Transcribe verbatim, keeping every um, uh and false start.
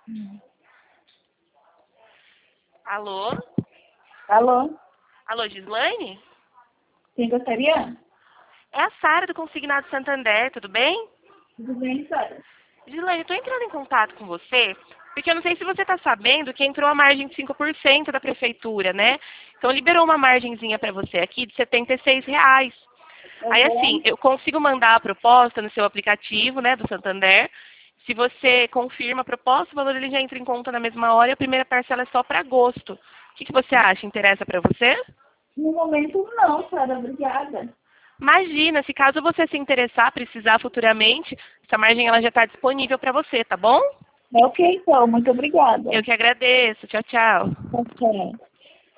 Alô? Alô? Alô, Gislaine? Quem gostaria? É a Sara do Consignado Santander, tudo bem? Tudo bem, Sara? Gislaine, eu estou entrando em contato com você, porque eu não sei se você está sabendo que entrou a margem de cinco por cento da prefeitura, né? Então liberou uma margenzinha para você aqui de setenta e seis reais. Aí assim, Uhum. eu consigo mandar a proposta no seu aplicativo, né, do Santander. Se você confirma a proposta, o valor ele já entra em conta na mesma hora e a primeira parcela é só para agosto. O que, que você acha? Interessa para você? No momento, não, Sara. Obrigada. Imagina, se caso você se interessar, precisar futuramente, essa margem ela já está disponível para você, tá bom? Ok, então. Muito obrigada. Eu que agradeço. Tchau, tchau. Tchau, tchau.